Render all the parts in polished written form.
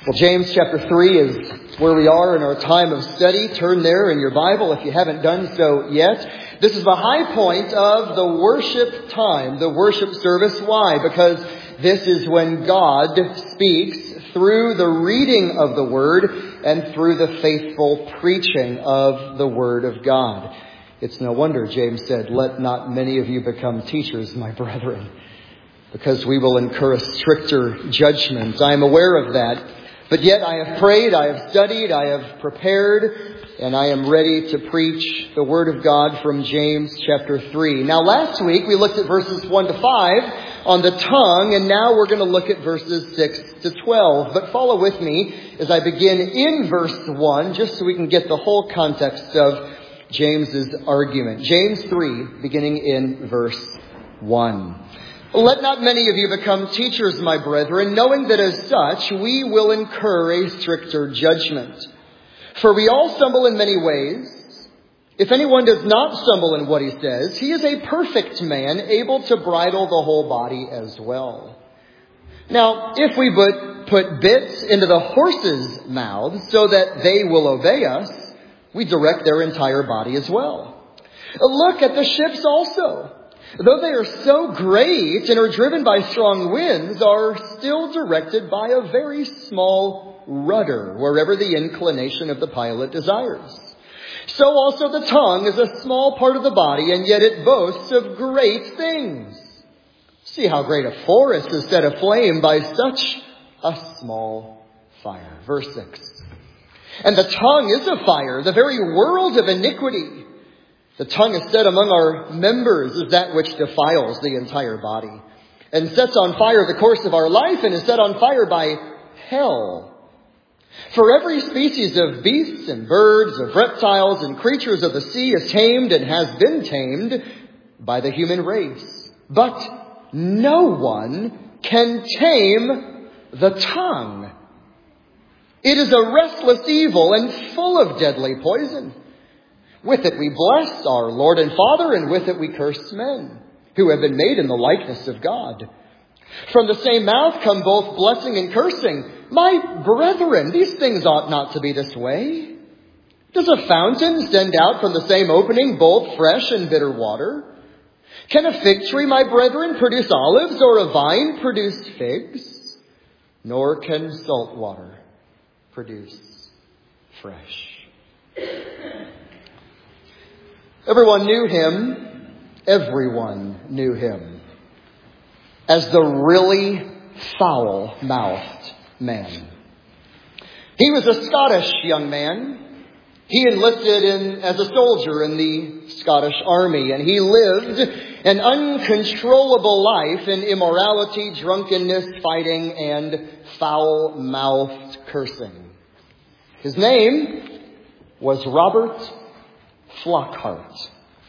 Well, James chapter 3 is where we are in our time of study. Turn there in your Bible if you haven't done so yet. This is the high point of the worship time, the worship service. Why? Because this is when God speaks through the reading of the Word and through the faithful preaching of the Word of God. It's no wonder James said, "Let not many of you become teachers, my brethren, because we will incur a stricter judgment." I am aware of that. But yet I have prayed, I have studied, I have prepared, and I am ready to preach the Word of God from James chapter 3. Now last week we looked at verses 1 to 5 on the tongue, and now we're going to look at verses 6 to 12. But follow with me as I begin in verse 1, just so we can get the whole context of James's argument. James 3, beginning in verse 1. "Let not many of you become teachers, my brethren, knowing that as such we will incur a stricter judgment. For we all stumble in many ways. If anyone does not stumble in what he says, he is a perfect man, able to bridle the whole body as well. Now, if we but put bits into the horses' mouths so that they will obey us, we direct their entire body as well. Look at the ships also. Though they are so great and are driven by strong winds, are still directed by a very small rudder, wherever the inclination of the pilot desires. So also the tongue is a small part of the body, and yet it boasts of great things. See how great a forest is set aflame by such a small fire." Verse 6. "And the tongue is a fire, the very world of iniquity. The tongue is set among our members as that which defiles the entire body, and sets on fire the course of our life, and is set on fire by hell. For every species of beasts and birds, of reptiles and creatures of the sea is tamed and has been tamed by the human race. But no one can tame the tongue. It is a restless evil and full of deadly poison. With it we bless our Lord and Father, and with it we curse men, who have been made in the likeness of God. From the same mouth come both blessing and cursing. My brethren, these things ought not to be this way. Does a fountain send out from the same opening both fresh and bitter water? Can a fig tree, my brethren, produce olives, or a vine produce figs? Nor can salt water produce fresh." Everyone knew him as the really foul-mouthed man. He was a Scottish young man. He enlisted as a soldier in the Scottish army, and he lived an uncontrollable life in immorality, drunkenness, fighting, and foul-mouthed cursing. His name was Robert Flockhart.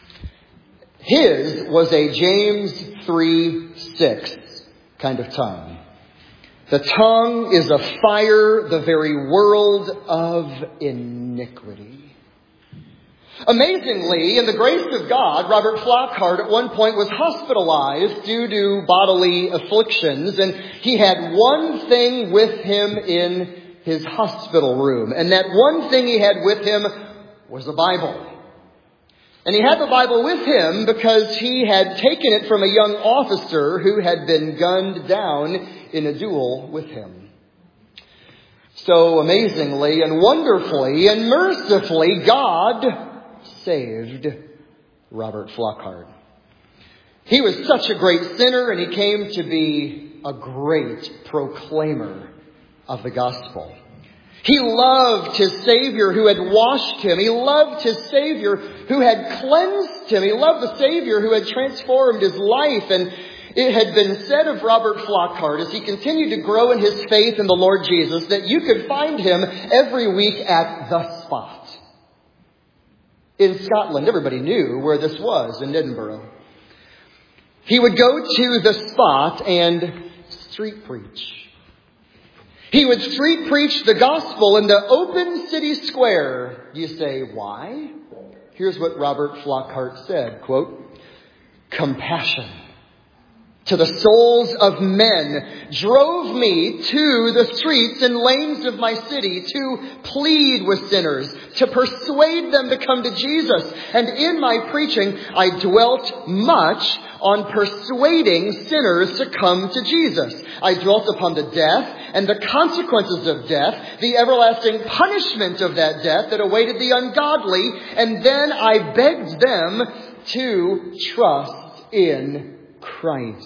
His was a James 3:6 kind of tongue. The tongue is a fire, the very world of iniquity. Amazingly, in the grace of God, Robert Flockhart at one point was hospitalized due to bodily afflictions, and he had one thing with him in his hospital room, and that one thing he had with him was a Bible. And he had the Bible with him because he had taken it from a young officer who had been gunned down in a duel with him. So amazingly and wonderfully and mercifully, God saved Robert Flockhart. He was such a great sinner, and he came to be a great proclaimer of the gospel. He loved his Savior who had washed him. He loved his Savior who had cleansed him. He loved the Savior who had transformed his life. And it had been said of Robert Flockhart as he continued to grow in his faith in the Lord Jesus that you could find him every week at The Spot. In Scotland, everybody knew where this was, in Edinburgh. He would go to The Spot and street preach. He would street preach the gospel in the open city square. You say, why? Here's what Robert Flockhart said, quote, "Compassion to the souls of men, drove me to the streets and lanes of my city to plead with sinners, to persuade them to come to Jesus. And in my preaching, I dwelt much on persuading sinners to come to Jesus. I dwelt upon the death and the consequences of death, the everlasting punishment of that death that awaited the ungodly, and then I begged them to trust in Christ.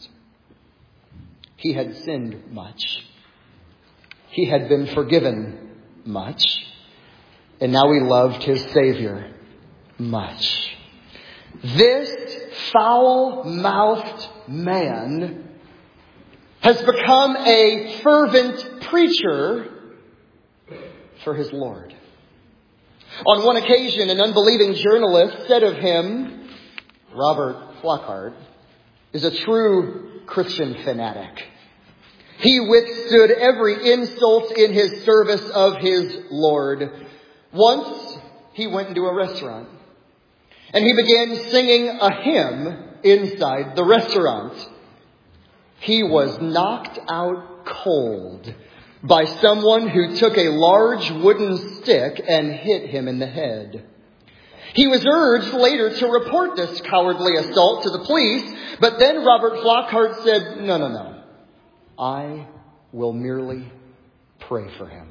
He had sinned much. He had been forgiven much. And now he loved his Savior much. This foul-mouthed man has become a fervent preacher for his Lord. On one occasion, an unbelieving journalist said of him, Robert Flockhart is a true Christian fanatic. He withstood every insult in his service of his Lord. Once, he went into a restaurant, and he began singing a hymn inside the restaurant. He was knocked out cold by someone who took a large wooden stick and hit him in the head. He was urged later to report this cowardly assault to the police, but then Robert Flockhart said, No. I will merely pray for him.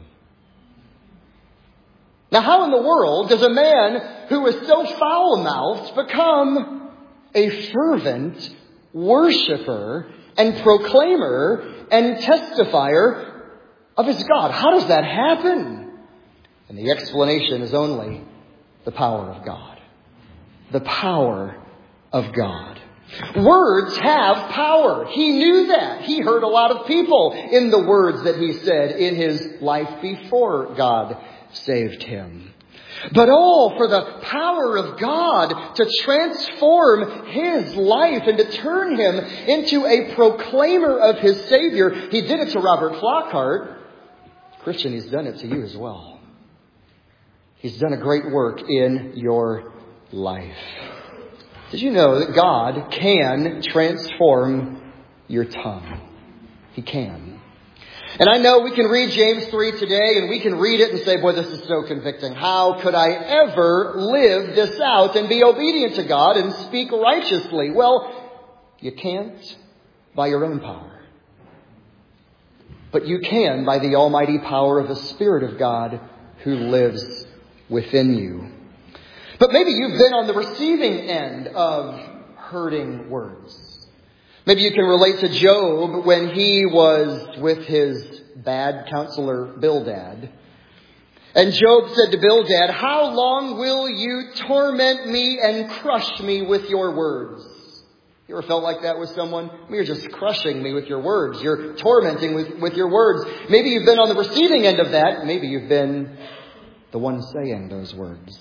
Now, how in the world does a man who is so foul-mouthed become a fervent worshiper and proclaimer and testifier of his God? How does that happen? And the explanation is only the power of God. The power of God. Words have power. He knew that. He hurt a lot of people in the words that he said in his life before God saved him. But all for the power of God to transform his life and to turn him into a proclaimer of his Savior. He did it to Robert Flockhart. Christian, he's done it to you as well. He's done a great work in your life. Did you know that God can transform your tongue? He can. And I know we can read James 3 today and we can read it and say, boy, this is so convicting. How could I ever live this out and be obedient to God and speak righteously? Well, you can't by your own power. But you can by the almighty power of the Spirit of God who lives within you. But maybe you've been on the receiving end of hurting words. Maybe you can relate to Job when he was with his bad counselor Bildad. And Job said to Bildad, how long will you torment me and crush me with your words? You ever felt like that with someone? You're just crushing me with your words. You're tormenting with your words. Maybe you've been on the receiving end of that. Maybe you've been the one saying those words.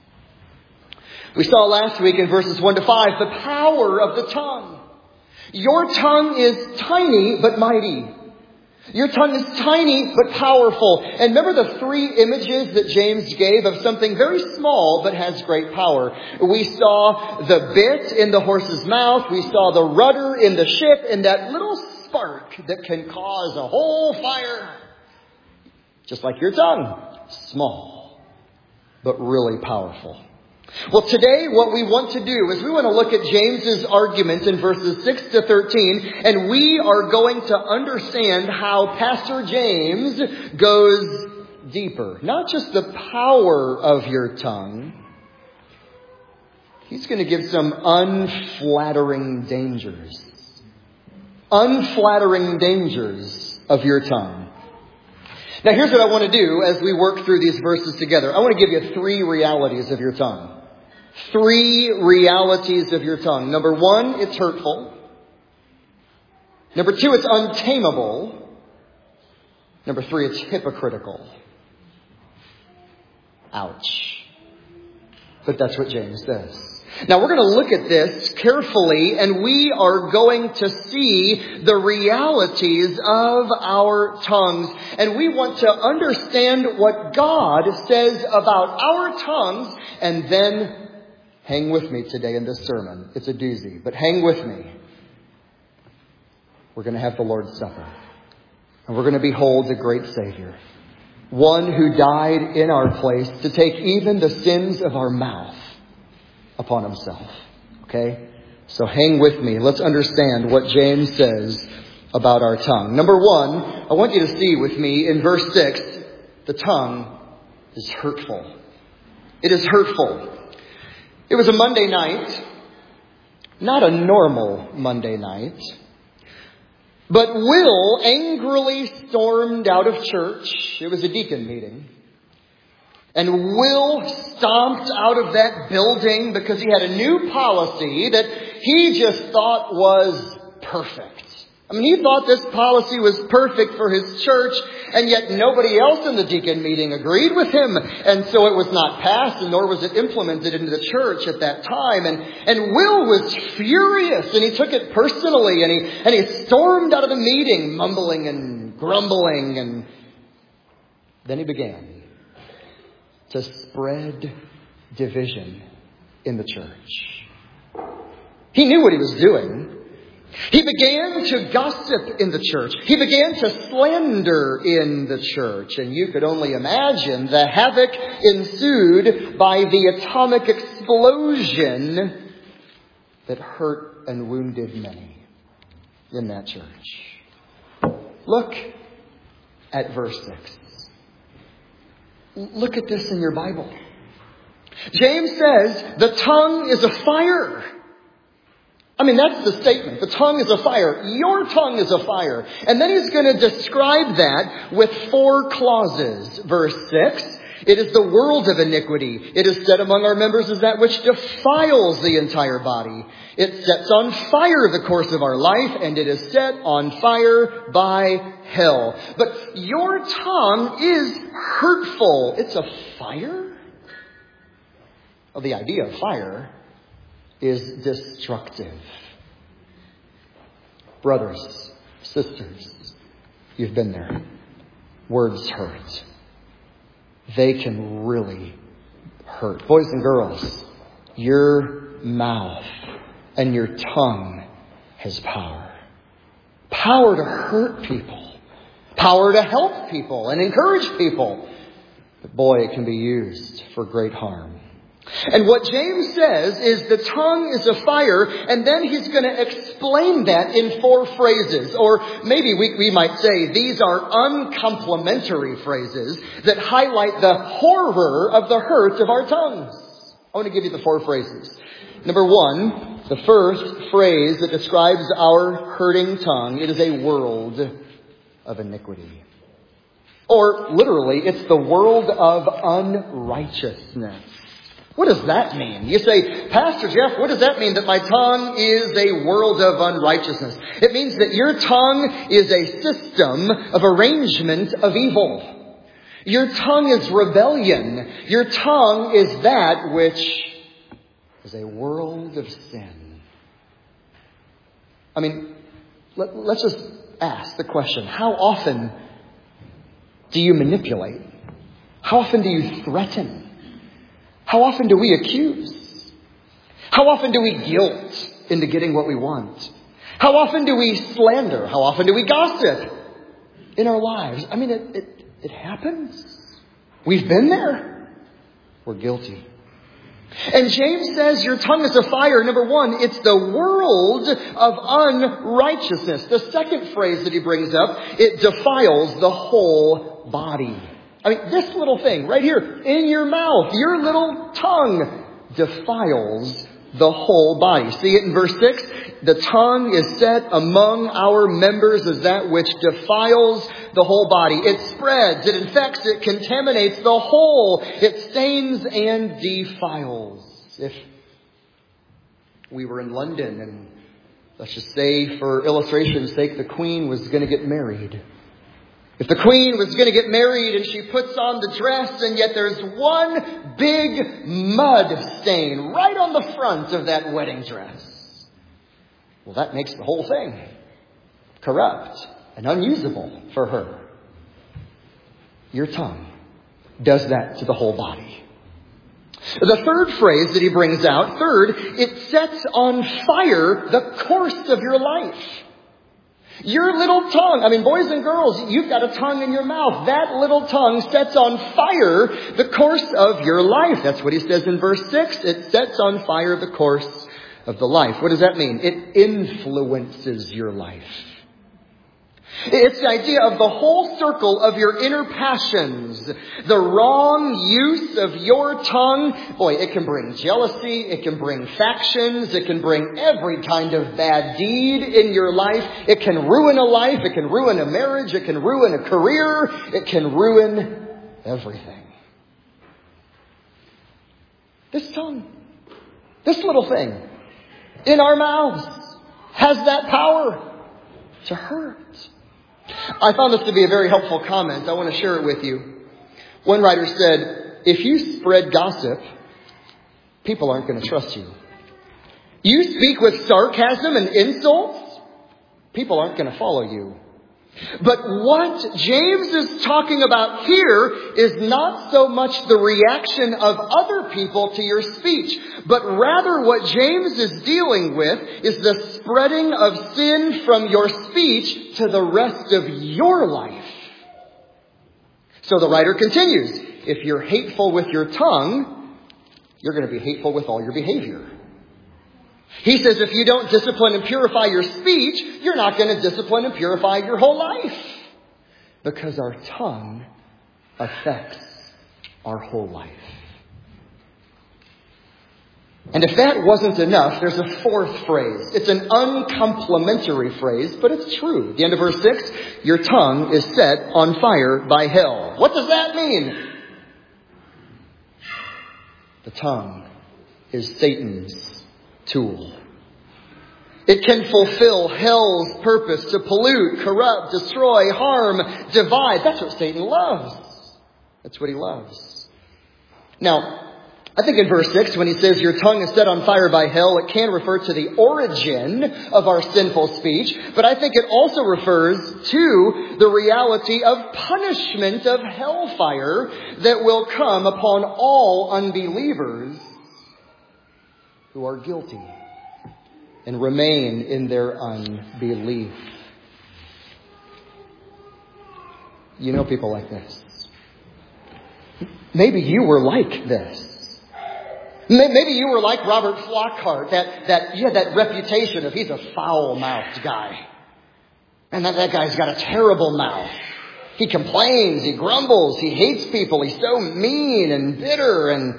We saw last week in verses 1 to 5 the power of the tongue. Your tongue is tiny but mighty. Your tongue is tiny but powerful. And remember the three images that James gave of something very small but has great power. We saw the bit in the horse's mouth. We saw the rudder in the ship and that little spark that can cause a whole fire. Just like your tongue. Small but really powerful. Well, today what we want to do is we want to look at James's argument in verses 6 to 13, and we are going to understand how Pastor James goes deeper. Not just the power of your tongue. He's going to give some unflattering dangers. Unflattering dangers of your tongue. Now, here's what I want to do as we work through these verses together. I want to give you three realities of your tongue. Three realities of your tongue. Number one, it's hurtful. Number two, it's untamable. Number three, it's hypocritical. Ouch. But that's what James says. Now we're going to look at this carefully and we are going to see the realities of our tongues. And we want to understand what God says about our tongues. And then hang with me today in this sermon. It's a doozy, but hang with me. we're going to have the Lord's Supper. And we're going to behold the great Savior. One who died in our place to take even the sins of our mouth upon himself. Okay? So hang with me. Let's understand what James says about our tongue. Number one, I want you to see with me in verse 6, the tongue is hurtful. It is hurtful. It was a Monday night, not a normal Monday night, but Will angrily stormed out of church. It was a deacon meeting. And Will stomped out of that building because he had a new policy that he just thought was perfect. I mean, he thought this policy was perfect for his church, and yet nobody else in the deacon meeting agreed with him. And so it was not passed, and nor was it implemented into the church at that time. And Will was furious, and he took it personally, and he stormed out of the meeting, mumbling and grumbling. And then he began to spread division in the church. He knew what he was doing. He began to gossip in the church. He began to slander in the church. And you could only imagine the havoc ensued by the atomic explosion that hurt and wounded many in that church. Look at verse 6. Look at this in your Bible. James says the tongue is a fire. I mean, that's the statement. The tongue is a fire. Your tongue is a fire. And then he's going to describe that with 4 clauses. Verse 6, it is the world of iniquity. It is said among our members is that which defiles the entire body. It sets on fire the course of our life, and it is set on fire by hell. But your tongue is hurtful. It's a fire? Well, the idea of fire is destructive. Brothers, sisters, you've been there. Words hurt. They can really hurt. Boys and girls, your mouth and your tongue has power. Power to hurt people. Power to help people and encourage people. But boy, it can be used for great harm. And what James says is the tongue is a fire, and then he's going to explain that in 4 phrases. Or maybe we might say these are uncomplimentary phrases that highlight the horror of the hurt of our tongues. I want to give you the 4 phrases. Number 1, the first phrase that describes our hurting tongue, it is a world of iniquity. Or literally, it's the world of unrighteousness. What does that mean? You say, Pastor Jeff, what does that mean that my tongue is a world of unrighteousness? It means that your tongue is a system of arrangement of evil. Your tongue is rebellion. Your tongue is that which is a world of sin. I mean, let's just ask the question, how often do you manipulate? How often do you threaten? How often do we accuse? How often do we guilt into getting what we want? How often do we slander? How often do we gossip in our lives? I mean, it happens. We've been there. We're guilty. And James says your tongue is a fire. Number 1, it's the world of unrighteousness. The second phrase that he brings up, it defiles the whole body. I mean, this little thing right here in your mouth, your little tongue defiles the whole body. See it in verse 6? The tongue is set among our members as that which defiles the whole body. It spreads, it infects, it contaminates the whole. It stains and defiles. If we were in London and let's just say for illustration's sake, the Queen was going to get married. If the Queen was going to get married and she puts on the dress and yet there's one big mud stain right on the front of that wedding dress. Well, that makes the whole thing corrupt and unusable for her. Your tongue does that to the whole body. The third phrase that he brings out, it sets on fire the course of your life. Your little tongue, boys and girls, you've got a tongue in your mouth. That little tongue sets on fire the course of your life. That's what he says in verse 6. It sets on fire the course of the life. What does that mean? It influences your life. It's the idea of the whole circle of your inner passions. The wrong use of your tongue, boy, it can bring jealousy, it can bring factions, it can bring every kind of bad deed in your life. It can ruin a life, it can ruin a marriage, it can ruin a career, it can ruin everything. This tongue, this little thing in our mouths has that power to hurt. I found this to be a very helpful comment. I want to share it with you. One writer said, if you spread gossip, people aren't going to trust you. You speak with sarcasm and insults, people aren't going to follow you. But what James is talking about here is not so much the reaction of other people to your speech, but rather what James is dealing with is the spreading of sin from your speech to the rest of your life. So the writer continues, if you're hateful with your tongue, you're going to be hateful with all your behavior. He says if you don't discipline and purify your speech, you're not going to discipline and purify your whole life. Because our tongue affects our whole life. And if that wasn't enough, there's a fourth phrase. It's an uncomplimentary phrase, but it's true. At the end of verse 6, your tongue is set on fire by hell. What does that mean? The tongue is Satan's tool. It can fulfill hell's purpose to pollute, corrupt, destroy, harm, divide. That's what Satan loves. That's what he loves. Now, I think in verse 6, when he says your tongue is set on fire by hell, it can refer to the origin of our sinful speech. But I think it also refers to the reality of punishment of hellfire that will come upon all unbelievers who are guilty and remain in their unbelief. You know people like this. Maybe you were like this. Maybe you were like Robert Flockhart, you had that reputation of he's a foul-mouthed guy. And that guy's got a terrible mouth. He complains, he grumbles, he hates people, he's so mean and bitter. And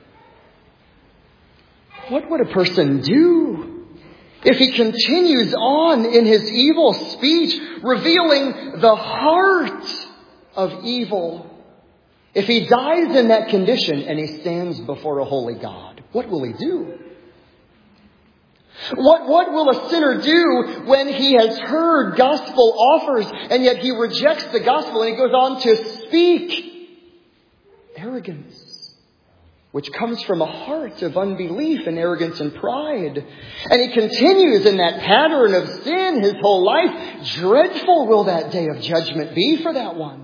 what would a person do if he continues on in his evil speech, revealing the heart of evil? If he dies in that condition and he stands before a holy God, what will he do? What will a sinner do when he has heard gospel offers and yet he rejects the gospel and he goes on to speak arrogance, which comes from a heart of unbelief and arrogance and pride. And he continues in that pattern of sin his whole life. Dreadful will that day of judgment be for that one.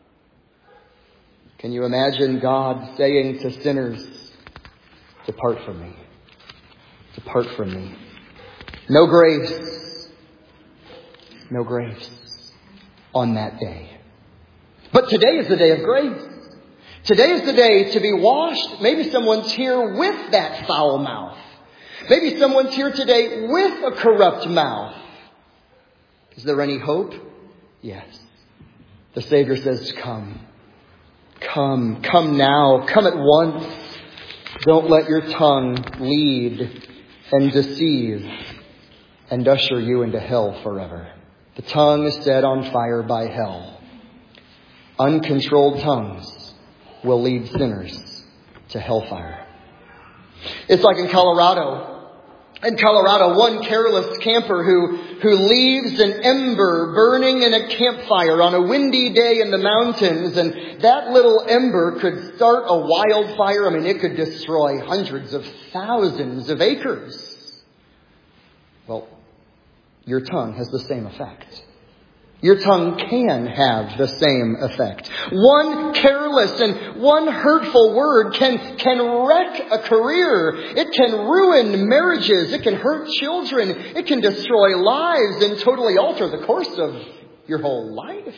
Can you imagine God saying to sinners, depart from me. Depart from me. No grace. No grace on that day. But today is the day of grace. Today is the day to be washed. Maybe someone's here with that foul mouth. Maybe someone's here today with a corrupt mouth. Is there any hope? Yes. The Savior says, come. Come. Come now. Come at once. Don't let your tongue lead and deceive and usher you into hell forever. The tongue is set on fire by hell. Uncontrolled tongues will lead sinners to hellfire. It's like in Colorado. In Colorado, one careless camper who leaves an ember burning in a campfire on a windy day in the mountains, and that little ember could start a wildfire. It could destroy hundreds of thousands of acres. Well, your tongue has the same effect. Your tongue can have the same effect. One careless and one hurtful word can wreck a career. It can ruin marriages. It can hurt children. It can destroy lives and totally alter the course of your whole life.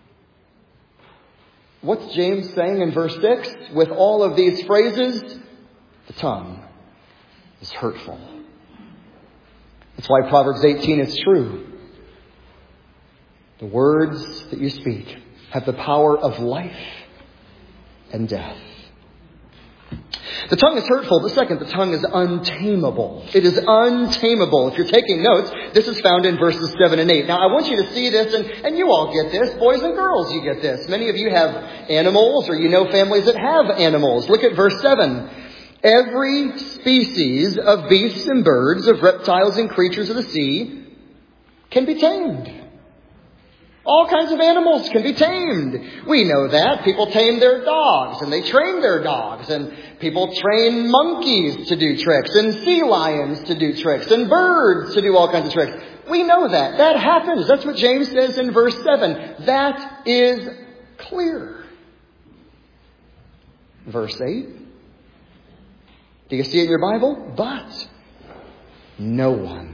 What's James saying in verse 6? With all of these phrases, the tongue is hurtful. That's why Proverbs 18 is true. The words that you speak have the power of life and death. The tongue is hurtful. The second, the tongue is untamable. It is untamable. If you're taking notes, this is found in verses 7 and 8. Now, I want you to see this, and you all get this. Boys and girls, you get this. Many of you have animals, or you know families that have animals. Look at verse 7. Every species of beasts and birds, of reptiles and creatures of the sea, can be tamed. All kinds of animals can be tamed. We know that. People tame their dogs, and they train their dogs. And people train monkeys to do tricks, and sea lions to do tricks, and birds to do all kinds of tricks. We know that. That happens. That's what James says in verse 7. That is clear. Verse 8. Do you see it in your Bible? But no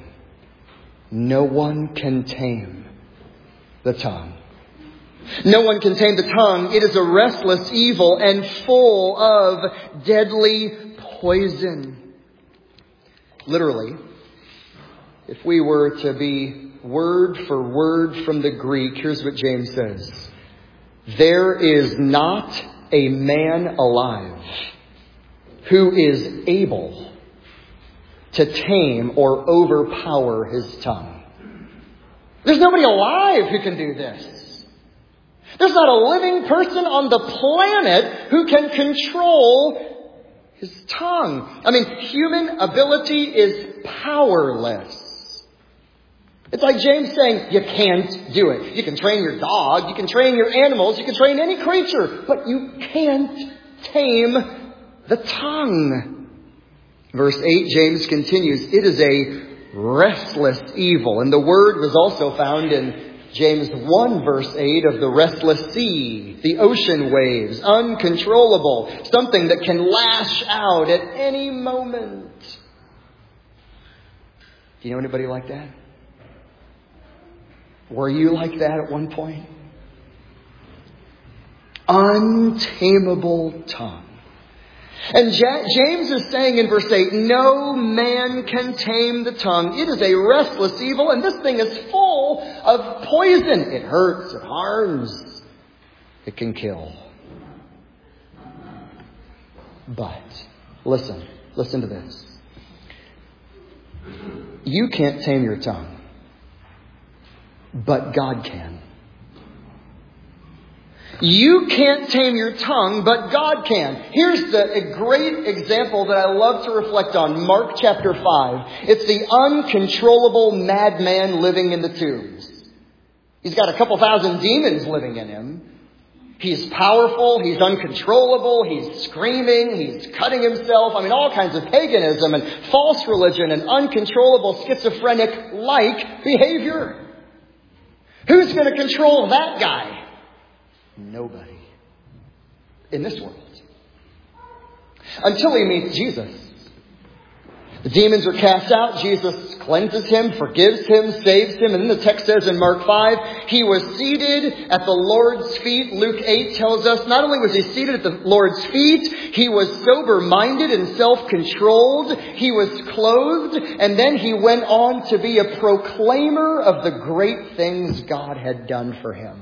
one can tame the tongue. No one can tame the tongue. It is a restless evil and full of deadly poison. Literally, if we were to be word for word from the Greek, here's what James says. There is not a man alive who is able to tame or overpower his tongue. There's nobody alive who can do this. There's not a living person on the planet who can control his tongue. I mean, human ability is powerless. It's like James saying, you can't do it. You can train your dog, you can train your animals, you can train any creature, but you can't tame the tongue. Verse 8, James continues, it is a restless evil. And the word was also found in James 1 verse 8 of the restless sea, the ocean waves, uncontrollable, something that can lash out at any moment. Do you know anybody like that? Were you like that at one point? Untamable tongue. And James is saying in verse 8, no man can tame the tongue. It is a restless evil, and this thing is full of poison. It hurts, it harms, it can kill. But, listen to this. You can't tame your tongue, but God can. You can't tame your tongue, but God can. Here's a great example that I love to reflect on. Mark chapter 5. It's the uncontrollable madman living in the tombs. He's got a couple thousand demons living in him. He's powerful. He's uncontrollable. He's screaming. He's cutting himself. I mean, all kinds of paganism and false religion and uncontrollable schizophrenic-like behavior. Who's going to control that guy? Nobody in this world. Until he meets Jesus. The demons are cast out. Jesus cleanses him, forgives him, saves him. And then the text says in Mark 5, he was seated at the Lord's feet. Luke 8 tells us not only was he seated at the Lord's feet, he was sober-minded and self-controlled. He was clothed. And then he went on to be a proclaimer of the great things God had done for him.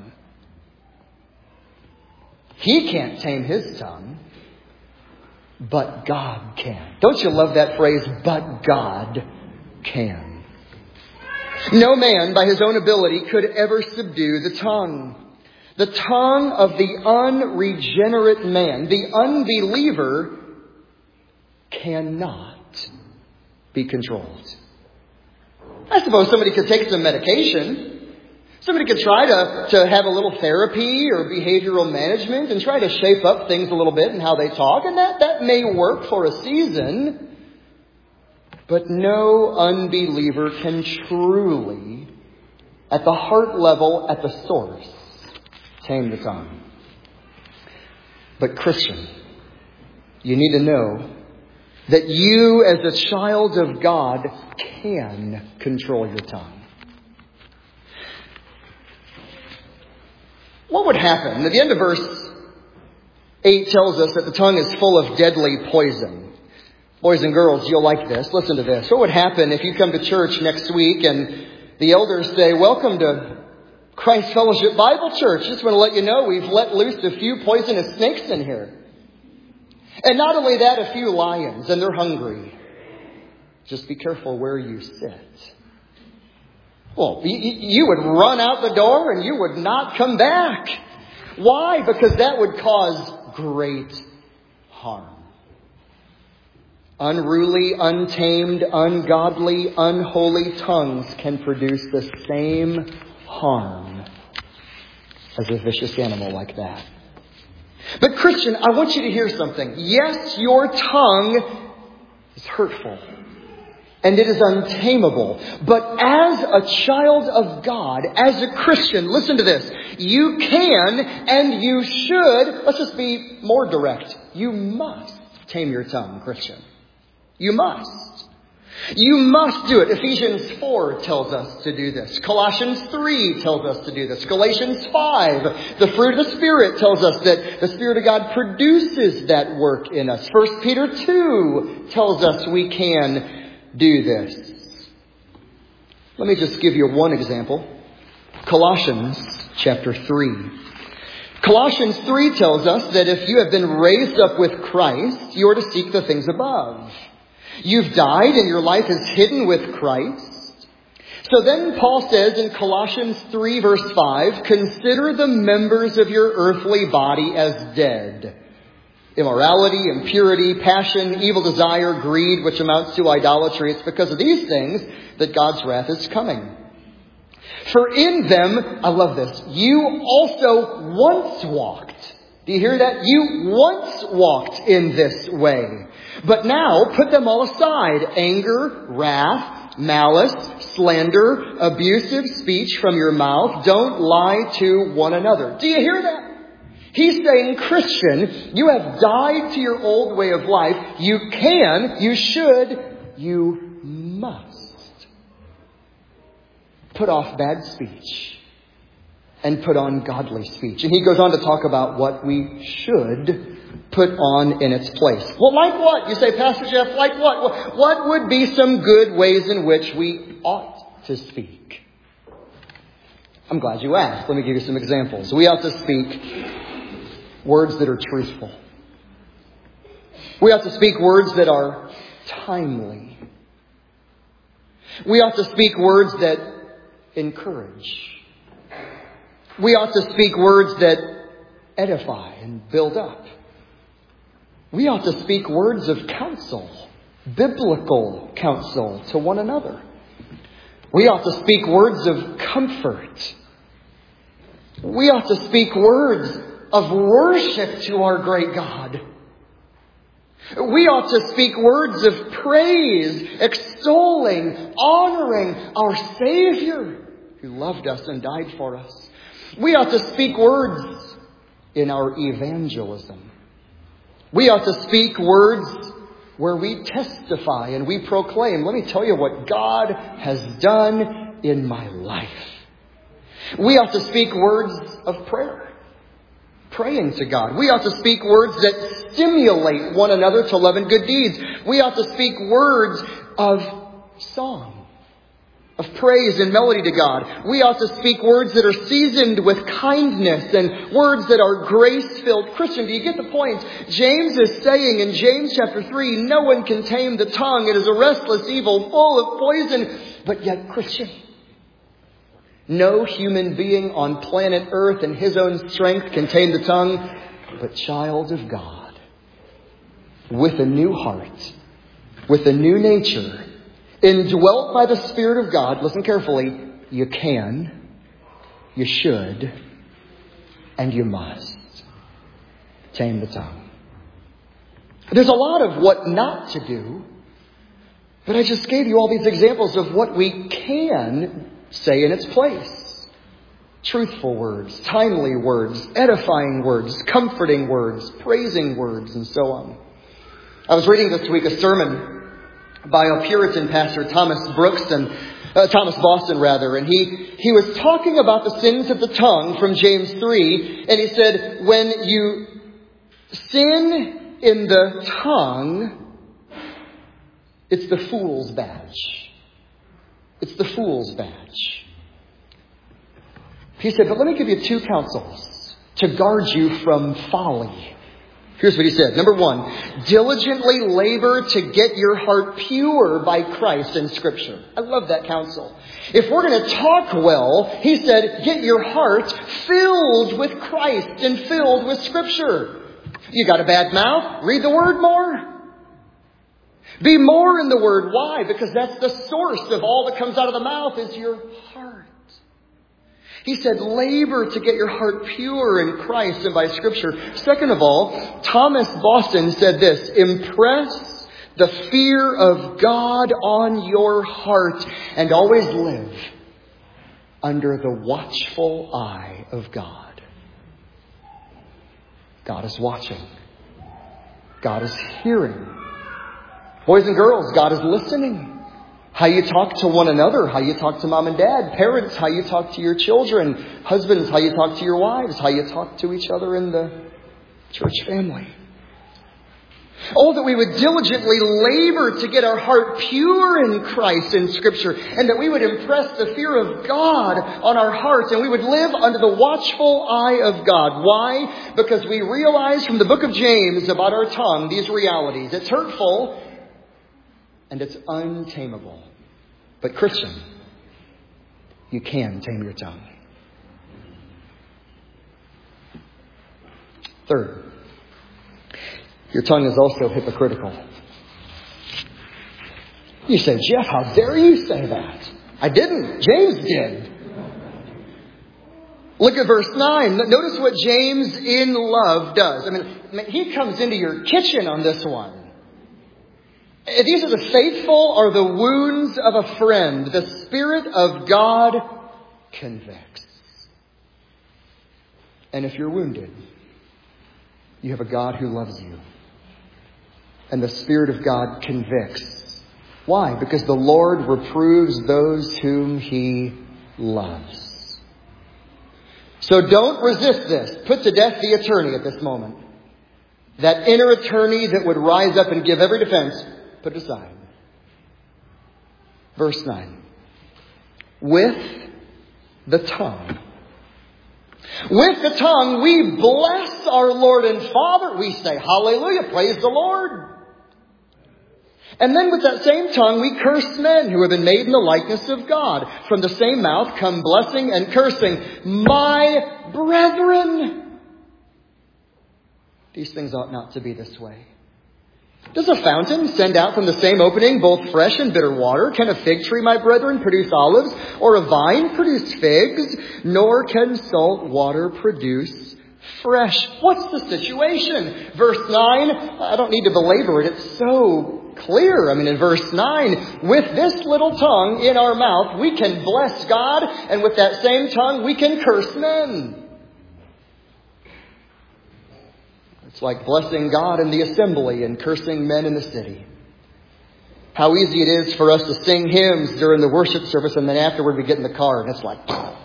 He can't tame his tongue, but God can. Don't you love that phrase, but God can? No man, by his own ability, could ever subdue the tongue. The tongue of the unregenerate man, the unbeliever, cannot be controlled. I suppose somebody could take some medication. Somebody could try to have a little therapy or behavioral management and try to shape up things a little bit in how they talk. And that may work for a season. But no unbeliever can truly at the heart level, at the source. Tame the tongue. But Christian, you need to know that you as a child of God can control your tongue. What would happen? At the end of verse 8 tells us that the tongue is full of deadly poison. Boys and girls, you'll like this. Listen to this. What would happen if you come to church next week and the elders say, "Welcome to Christ Fellowship Bible Church. Just want to let you know we've let loose a few poisonous snakes in here. And not only that, a few lions, and they're hungry. Just be careful where you sit." Well, you would run out the door and you would not come back. Why? Because that would cause great harm. Unruly, untamed, ungodly, unholy tongues can produce the same harm as a vicious animal like that. But Christian, I want you to hear something. Yes, your tongue is hurtful and it is untamable. But as a child of God, as a Christian, listen to this. You can and you should, let's just be more direct. You must tame your tongue, Christian. You must. You must do it. Ephesians 4 tells us to do this. Colossians 3 tells us to do this. Galatians 5, the fruit of the Spirit, tells us that the Spirit of God produces that work in us. 1 Peter 2 tells us we can do this. Let me just give you one example. Colossians chapter 3. Colossians 3 tells us that if you have been raised up with Christ, you are to seek the things above. You've died and your life is hidden with Christ. So then Paul says in Colossians 3 verse 5, consider the members of your earthly body as dead. Immorality, impurity, passion, evil desire, greed, which amounts to idolatry. It's because of these things that God's wrath is coming. For in them, I love this, you also once walked. Do you hear that? You once walked in this way. But now put them all aside. Anger, wrath, malice, slander, abusive speech from your mouth. Don't lie to one another. Do you hear that? He's saying, Christian, you have died to your old way of life. You can, you should, you must put off bad speech and put on godly speech. And he goes on to talk about what we should put on in its place. Well, like what? You say, Pastor Jeff, like what? What would be some good ways in which we ought to speak? I'm glad you asked. Let me give you some examples. We ought to speak words that are truthful. We ought to speak words that are timely. We ought to speak words that encourage. We ought to speak words that edify and build up. We ought to speak words of counsel, biblical counsel to one another. We ought to speak words of comfort. We ought to speak words of worship to our great God. We ought to speak words of praise, extolling, honoring our Savior who loved us and died for us. We ought to speak words in our evangelism. We ought to speak words where we testify and we proclaim, let me tell you what God has done in my life. We ought to speak words of prayer, praying to God. We ought to speak words that stimulate one another to love and good deeds. We ought to speak words of song, of praise and melody to God. We ought to speak words that are seasoned with kindness and words that are grace-filled. Christian, do you get the point? James is saying in James chapter 3, no one can tame the tongue. It is a restless evil full of poison. But yet, Christian, no human being on planet Earth in his own strength can tame the tongue. But child of God, with a new heart, with a new nature, indwelt by the Spirit of God, listen carefully, you can, you should, and you must tame the tongue. There's a lot of what not to do, but I just gave you all these examples of what we can say in its place. Truthful words, timely words, edifying words, comforting words, praising words, and so on. I was reading this week a sermon by a Puritan pastor, Thomas Boston, and he was talking about the sins of the tongue from James 3, and he said, when you sin in the tongue, it's the fool's badge. It's the fool's badge. He said, but let me give you 2 counsels to guard you from folly. Here's what he said. Number 1, diligently labor to get your heart pure by Christ and Scripture. I love that counsel. If we're going to talk well, he said, get your heart filled with Christ and filled with Scripture. You got a bad mouth? Read the Word more. Be more in the Word. Why? Because that's the source of all that comes out of the mouth is your heart. He said, labor to get your heart pure in Christ and by Scripture. Second of all, Thomas Boston said this, impress the fear of God on your heart and always live under the watchful eye of God. God is watching. God is hearing. Boys and girls, God is listening. How you talk to one another, how you talk to mom and dad, parents, how you talk to your children, husbands, how you talk to your wives, how you talk to each other in the church family. Oh, that we would diligently labor to get our heart pure in Christ and Scripture, and that we would impress the fear of God on our hearts, and we would live under the watchful eye of God. Why? Because we realize from the book of James about our tongue these realities. It's hurtful and it's untamable. But Christian, you can tame your tongue. Third, your tongue is also hypocritical. You say, Jeff, how dare you say that? I didn't. James did. Look at verse 9. Notice what James in love does. I mean, he comes into your kitchen on this one. These are the faithful or the wounds of a friend. The Spirit of God convicts. And if you're wounded, you have a God who loves you. And the Spirit of God convicts. Why? Because the Lord reproves those whom He loves. So don't resist this. Put to death the attorney at this moment. That inner attorney that would rise up and give every defense, put aside. Verse 9. With the tongue. With the tongue we bless our Lord and Father. We say hallelujah, praise the Lord. And then with that same tongue we curse men who have been made in the likeness of God. From the same mouth come blessing and cursing. My brethren. These things ought not to be this way. Does a fountain send out from the same opening both fresh and bitter water? Can a fig tree, my brethren, produce olives? Or a vine produce figs? Nor can salt water produce fresh. What's the situation? Verse 9, I don't need to belabor it. It's so clear. I mean, in verse 9, with this little tongue in our mouth, we can bless God. And with that same tongue, we can curse men. It's like blessing God in the assembly and cursing men in the city. How easy it is for us to sing hymns during the worship service and then afterward we get in the car and it's like...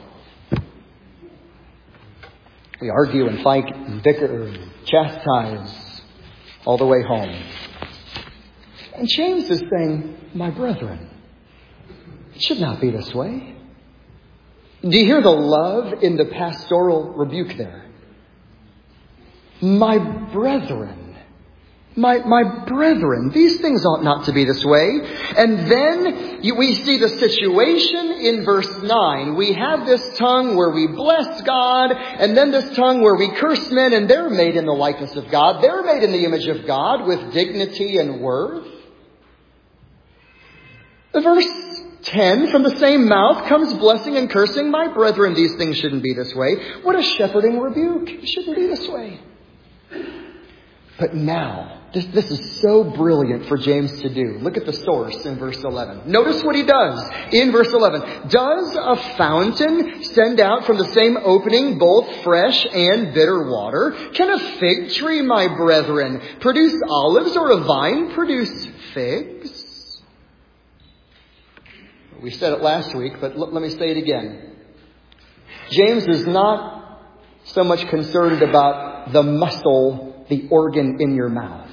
We argue and fight and bicker and chastise all the way home. And James is saying, my brethren, it should not be this way. Do you hear the love in the pastoral rebuke there? My brethren, my brethren, these things ought not to be this way. And then we see the situation in verse 9. We have this tongue where we bless God, and then this tongue where we curse men, and they're made in the likeness of God. They're made in the image of God with dignity and worth. Verse 10, from the same mouth comes blessing and cursing. My brethren, these things shouldn't be this way. What a shepherding rebuke. It shouldn't be this way. But now, this is so brilliant for James to do. Look at the source in verse 11. Notice what he does in verse 11. Does a fountain send out from the same opening both fresh and bitter water? Can a fig tree, my brethren, produce olives, or a vine produce figs? We said it last week, but let me say it again. James is not so much concerned about the muscle, the organ in your mouth.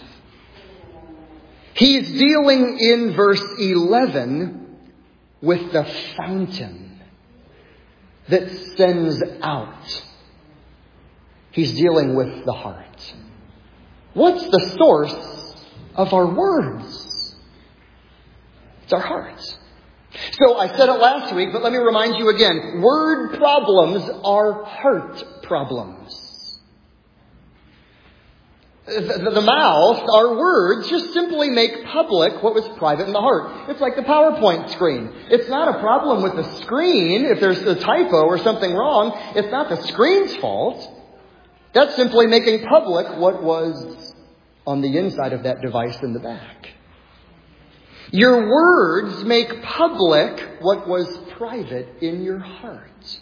He's dealing in verse 11 with the fountain that sends out. He's dealing with the heart. What's the source of our words? It's our hearts. So I said it last week, but let me remind you again. Word problems are heart problems. The mouth, our words, just simply make public what was private in the heart. It's like the PowerPoint screen. It's not a problem with the screen. If there's a typo or something wrong, it's not the screen's fault. That's simply making public what was on the inside of that device in the back. Your words make public what was private in your heart.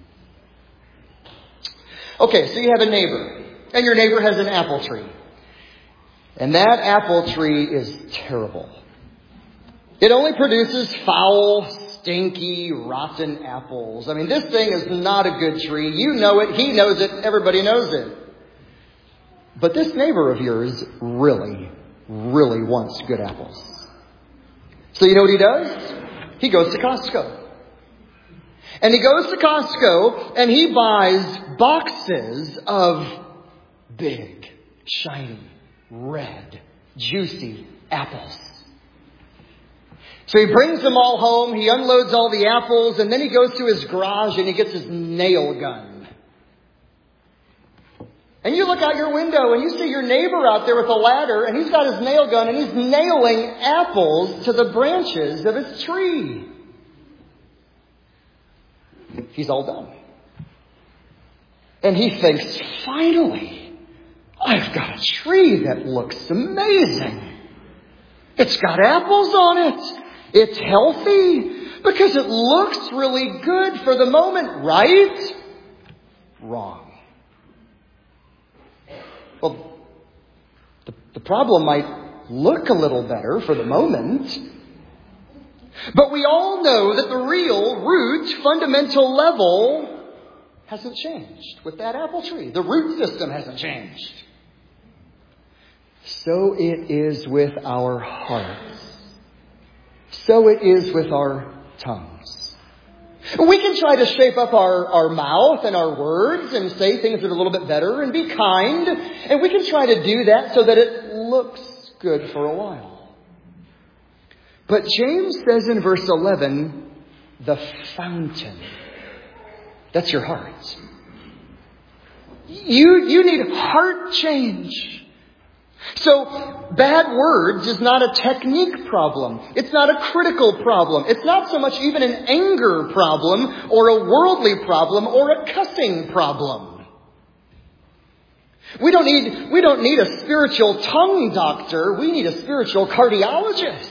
Okay, so you have a neighbor. And your neighbor has an apple tree. And that apple tree is terrible. It only produces foul, stinky, rotten apples. I mean, this thing is not a good tree. You know it. He knows it. Everybody knows it. But this neighbor of yours really, really wants good apples. So you know what he does? He goes to Costco. And he goes to Costco and he buys boxes of big, shiny, red, juicy apples. So he brings them all home, he unloads all the apples, and then he goes to his garage and he gets his nail gun. And you look out your window and you see your neighbor out there with a ladder, and he's got his nail gun and he's nailing apples to the branches of his tree. He's all done. And he thinks, finally, I've got a tree that looks amazing. It's got apples on it. It's healthy because it looks really good for the moment, right? Wrong. Well, the problem might look a little better for the moment. But we all know that the real root, fundamental level hasn't changed with that apple tree. The root system hasn't changed. So it is with our hearts. So it is with our tongues. We can try to shape up our mouth and our words and say things that are a little bit better and be kind. And we can try to do that so that it looks good for a while. But James says in verse 11, the fountain. That's your heart. You need heart change. So, bad words is not a technique problem. It's not a critical problem. It's not so much even an anger problem or a worldly problem or a cussing problem. We don't need a spiritual tongue doctor. We need a spiritual cardiologist.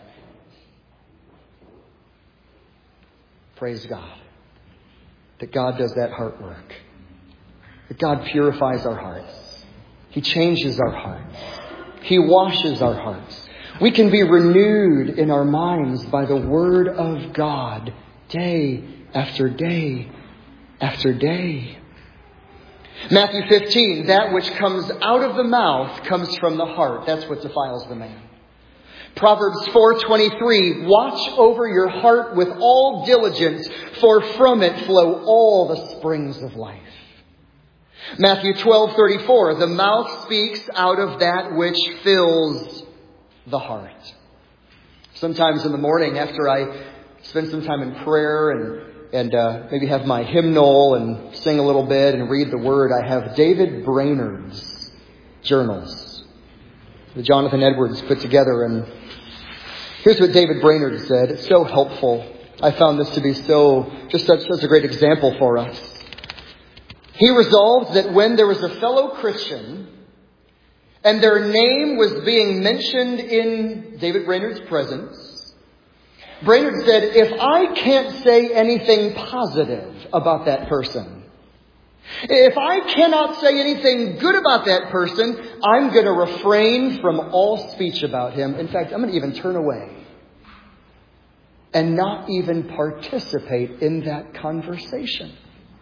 Praise God. That God does that heart work. That God purifies our hearts. He changes our hearts. He washes our hearts. We can be renewed in our minds by the Word of God day after day after day. Matthew 15, that which comes out of the mouth comes from the heart. That's what defiles the man. Proverbs 4:23, watch over your heart with all diligence, for from it flow all the springs of life. Matthew 12:34, the mouth speaks out of that which fills the heart. Sometimes in the morning after I spend some time in prayer and maybe have my hymnal and sing a little bit and read the Word, I have David Brainerd's journals that Jonathan Edwards put together. And here's what David Brainerd said. It's so helpful. I found this to be such a great example for us. He resolved that when there was a fellow Christian and their name was being mentioned in David Brainerd's presence, Brainerd said, if I can't say anything positive about that person, if I cannot say anything good about that person, I'm going to refrain from all speech about him. In fact, I'm going to even turn away and not even participate in that conversation.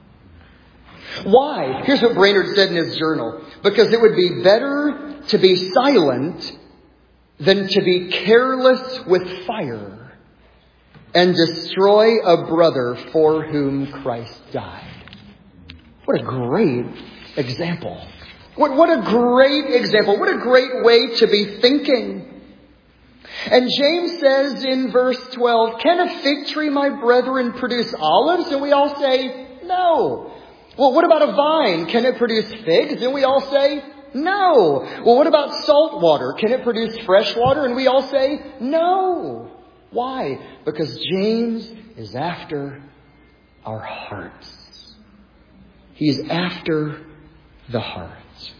Why? Here's what Brainerd said in his journal. Because it would be better to be silent than to be careless with fire and destroy a brother for whom Christ died. What a great example. What a great example. What a great way to be thinking. And James says in verse 12, can a fig tree, my brethren, produce olives? And we all say, no. Well, what about a vine? Can it produce figs? And we all say, no. Well, what about salt water? Can it produce fresh water? And we all say, no. Why? Because James is after our hearts. He's after the heart.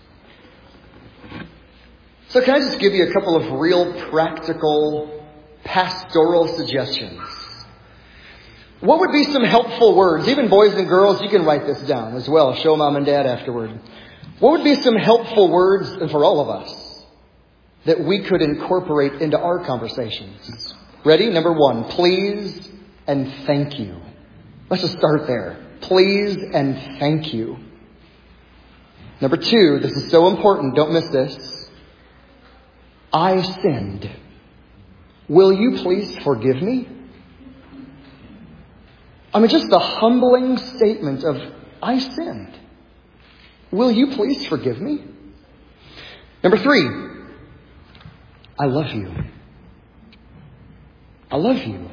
So can I just give you a couple of real practical pastoral suggestions? What would be some helpful words? Even boys and girls, you can write this down as well. Show mom and dad afterward. What would be some helpful words for all of us that we could incorporate into our conversations? Ready? Number 1, please and thank you. Let's just start there. Please and thank you. Number 2, this is so important. Don't miss this. I sinned. Will you please forgive me? I mean, just the humbling statement of, I sinned. Will you please forgive me? Number 3, I love you. I love you.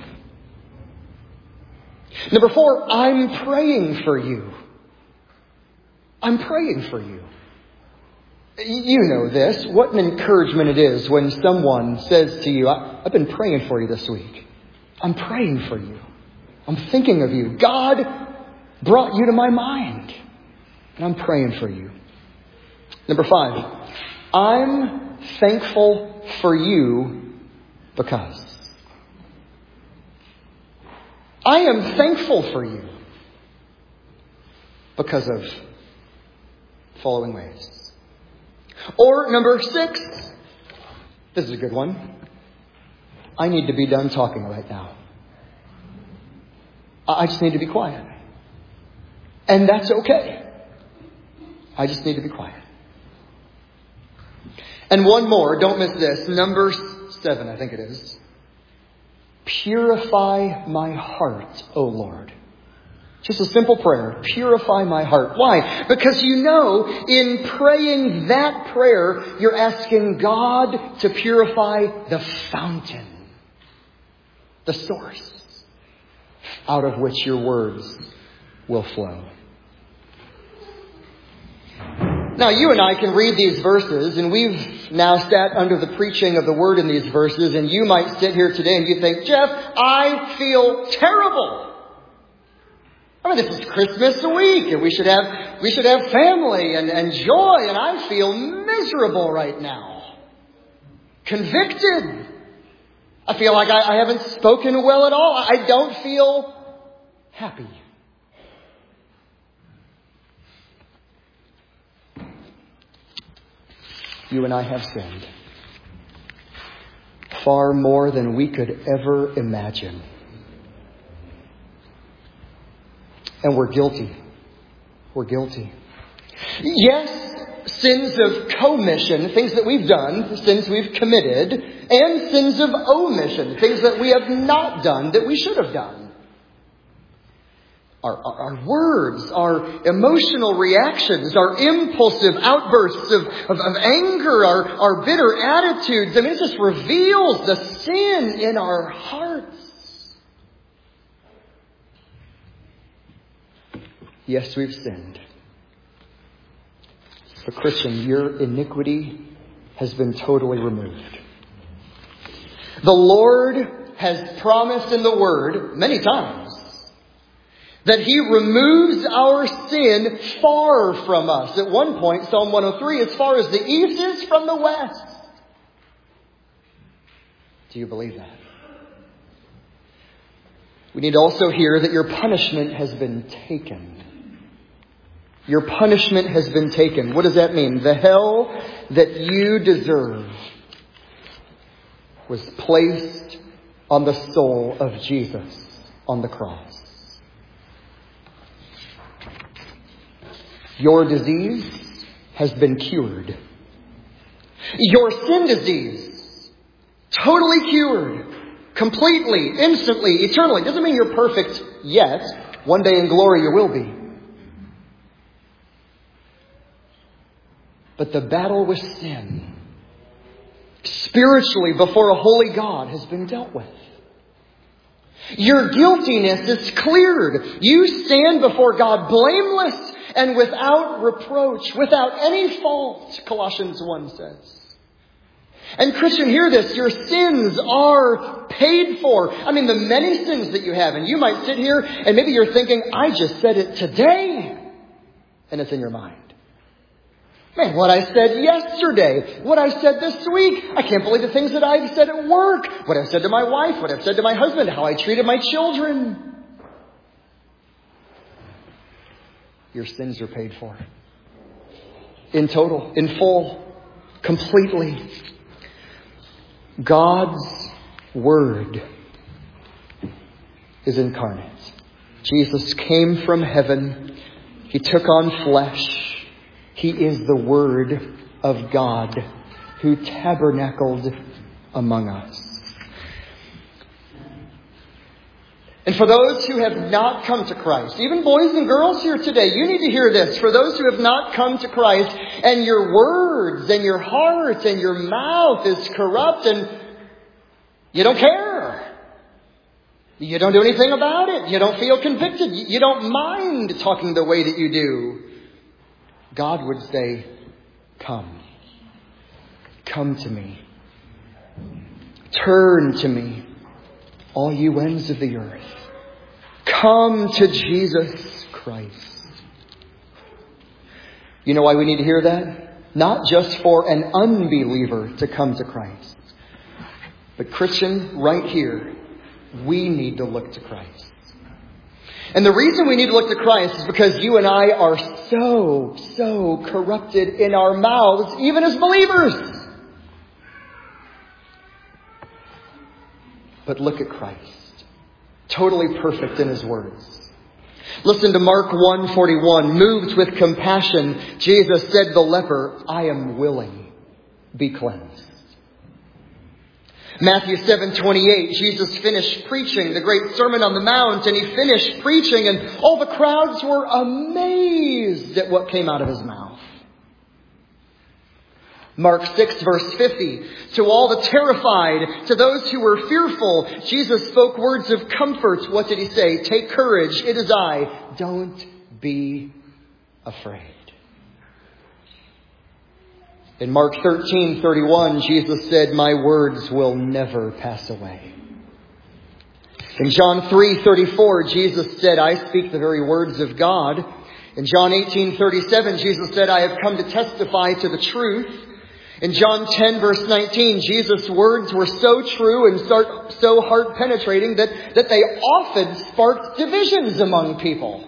Number 4, I'm praying for you. I'm praying for you. You know this. What an encouragement it is when someone says to you, I've been praying for you this week. I'm praying for you. I'm thinking of you. God brought you to my mind. And I'm praying for you. Number 5, I'm thankful for you because. I am thankful for you because of following ways. Or number 6, this is a good one. I need to be done talking right now. I just need to be quiet. And that's okay. I just need to be quiet. And one more, don't miss this. Number 7, I think it is. Purify my heart, O Lord. Just a simple prayer. Purify my heart. Why? Because you know, in praying that prayer, you're asking God to purify the fountain, the source, out of which your words will flow. Now, you and I can read these verses, and we've now sat under the preaching of the Word in these verses, and you might sit here today and you think, Jeff, I feel terrible. I mean, this is Christmas week, and we should have family and joy, and I feel miserable right now. Convicted. I feel like I haven't spoken well at all. I don't feel happy. You and I have sinned far more than we could ever imagine. And we're guilty. We're guilty. Yes, sins of commission, things that we've done, sins we've committed, and sins of omission, things that we have not done that we should have done. Our words, our emotional reactions, our impulsive outbursts of anger, our bitter attitudes. I mean, it just reveals the sin in our hearts. Yes, we've sinned. But Christian, your iniquity has been totally removed. The Lord has promised in the Word many times That He removes our sin far from us. At one point, Psalm 103, as far as the east is from the west. Do you believe that? We need to also hear that your punishment has been taken. Your punishment has been taken. What does that mean? The hell that you deserve was placed on the soul of Jesus on the cross. Your disease has been cured. Your sin disease, totally cured. Completely, instantly, eternally. Doesn't mean you're perfect yet. One day in glory you will be. But the battle with sin, spiritually before a holy God, has been dealt with. Your guiltiness is cleared. You stand before God blameless and without reproach, without any fault, Colossians 1 says. And Christian, hear this, your sins are paid for. I mean, the many sins that you have, and you might sit here and maybe you're thinking, I just said it today. And it's in your mind. Man, what I said yesterday, what I said this week, I can't believe the things that I've said at work, what I've said to my wife, what I've said to my husband, how I treated my children. Your sins are paid for. In total, in full, completely. God's Word is incarnate. Jesus came from heaven. He took on flesh. He is the Word of God who tabernacled among us. And for those who have not come to Christ, even boys and girls here today, you need to hear this. For those who have not come to Christ, and your words and your heart and your mouth is corrupt and you don't care. You don't do anything about it. You don't feel convicted. You don't mind talking the way that you do. God would say, come. Come to me. Turn to me, all you ends of the earth. Come to Jesus Christ. You know why we need to hear that? Not just for an unbeliever to come to Christ. But Christian, right here, we need to look to Christ. And the reason we need to look to Christ is because you and I are so corrupted in our mouths, even as believers. But look at Christ. Totally perfect in His words. Listen to Mark 1:41. Moved with compassion, Jesus said to the leper, I am willing. Be cleansed. Matthew 7:28. Jesus finished preaching the great Sermon on the Mount, and He finished preaching, and all the crowds were amazed at what came out of His mouth. Mark 6 verse 50. To all the terrified, to those who were fearful, Jesus spoke words of comfort. What did He say? Take courage, it is I. Don't be afraid. In Mark 13:31, Jesus said, my words will never pass away. In John 3:34, Jesus said, I speak the very words of God. In John 18:37, Jesus said, I have come to testify to the truth. In John 10 verse 19, Jesus' words were so true and so heart penetrating that they often sparked divisions among people.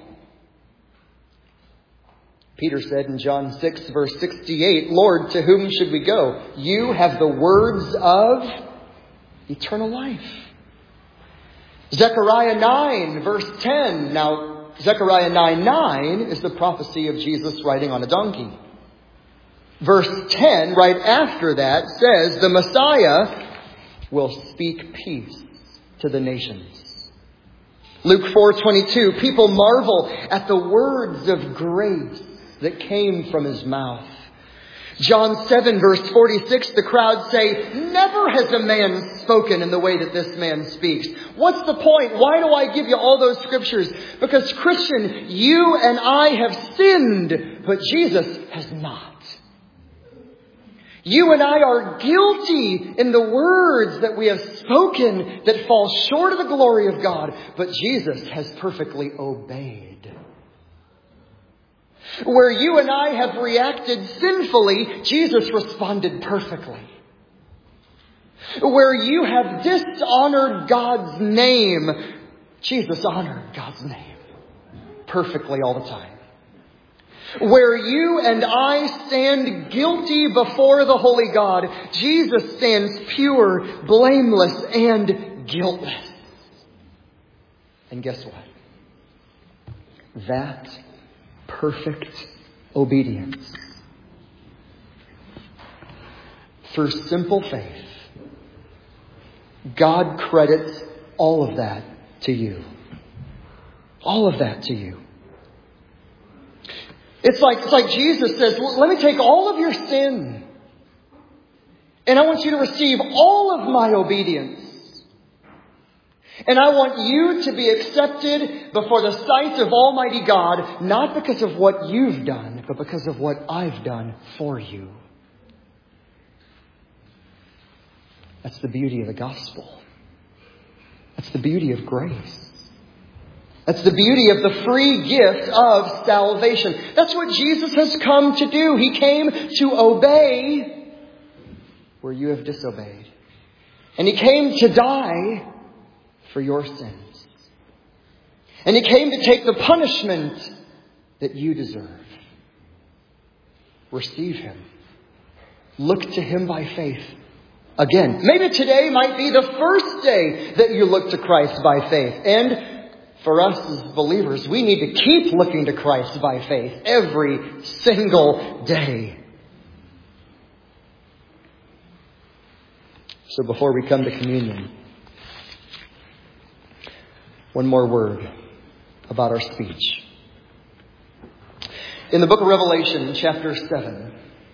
Peter said in John 6 verse 68, Lord, to whom should we go? You have the words of eternal life. Zechariah 9 verse 10. Now, Zechariah 9:9 is the prophecy of Jesus riding on a donkey. Verse 10, right after that, says the Messiah will speak peace to the nations. Luke 4:22, people marvel at the words of grace that came from His mouth. John 7 verse 46, the crowd say, never has a man spoken in the way that this man speaks. What's the point? Why do I give you all those scriptures? Because Christian, you and I have sinned, but Jesus has not. You and I are guilty in the words that we have spoken that fall short of the glory of God. But Jesus has perfectly obeyed. Where you and I have reacted sinfully, Jesus responded perfectly. Where you have dishonored God's name, Jesus honored God's name perfectly all the time. Where you and I stand guilty before the holy God, Jesus stands pure, blameless, and guiltless. And guess what? That perfect obedience, through simple faith, God credits all of that to you. All of that to you. It's like Jesus says, let me take all of your sin, and I want you to receive all of my obedience. And I want you to be accepted before the sight of Almighty God, not because of what you've done, but because of what I've done for you. That's the beauty of the gospel. That's the beauty of grace. That's the beauty of the free gift of salvation. That's what Jesus has come to do. He came to obey where you have disobeyed. And He came to die for your sins. And He came to take the punishment that you deserve. Receive Him. Look to Him by faith. Again, maybe today might be the first day that you look to Christ by faith. And for us as believers, we need to keep looking to Christ by faith every single day. So before we come to communion, one more word about our speech. In the book of Revelation, chapter 7,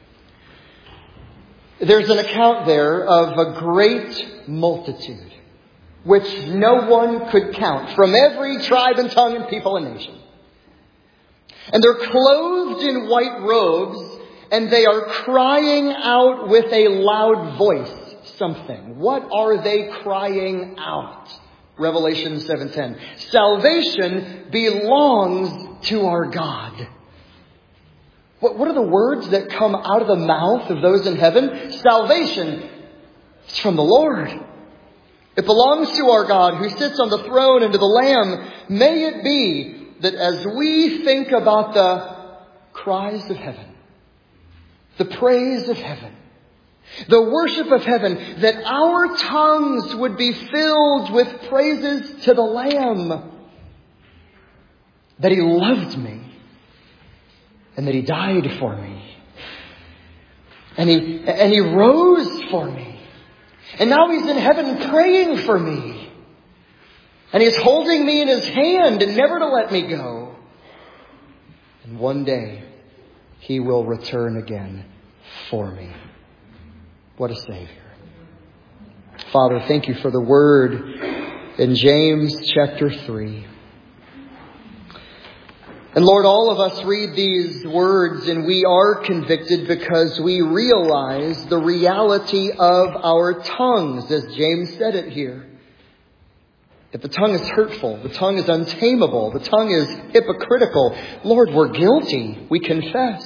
there's an account there of a great multitude, which no one could count, from every tribe and tongue and people and nation. And they're clothed in white robes, and they are crying out with a loud voice something. What are they crying out? Revelation 7:10. Salvation belongs to our God. What are the words that come out of the mouth of those in heaven? Salvation is from the Lord. It belongs to our God who sits on the throne and to the Lamb. May it be that as we think about the cries of heaven, the praise of heaven, the worship of heaven, that our tongues would be filled with praises to the Lamb. That He loved me. And that He died for me. And He rose for me. And now He's in heaven praying for me. And He's holding me in His hand and never to let me go. And one day He will return again for me. What a Savior. Father, thank You for the word in James chapter 3. And Lord, all of us read these words and we are convicted because we realize the reality of our tongues, as James said it here. If the tongue is hurtful, the tongue is untamable, the tongue is hypocritical, Lord, we're guilty. We confess.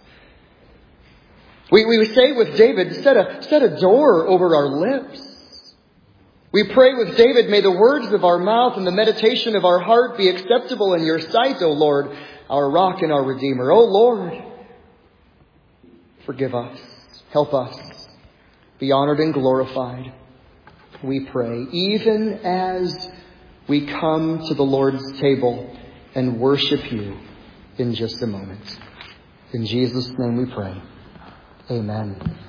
We say with David, set a door over our lips. We pray with David, may the words of our mouth and the meditation of our heart be acceptable in Your sight, O Lord, our rock and our Redeemer. O Lord, forgive us. Help us. Be honored and glorified, we pray, even as we come to the Lord's table and worship You in just a moment. In Jesus' name we pray. Amen.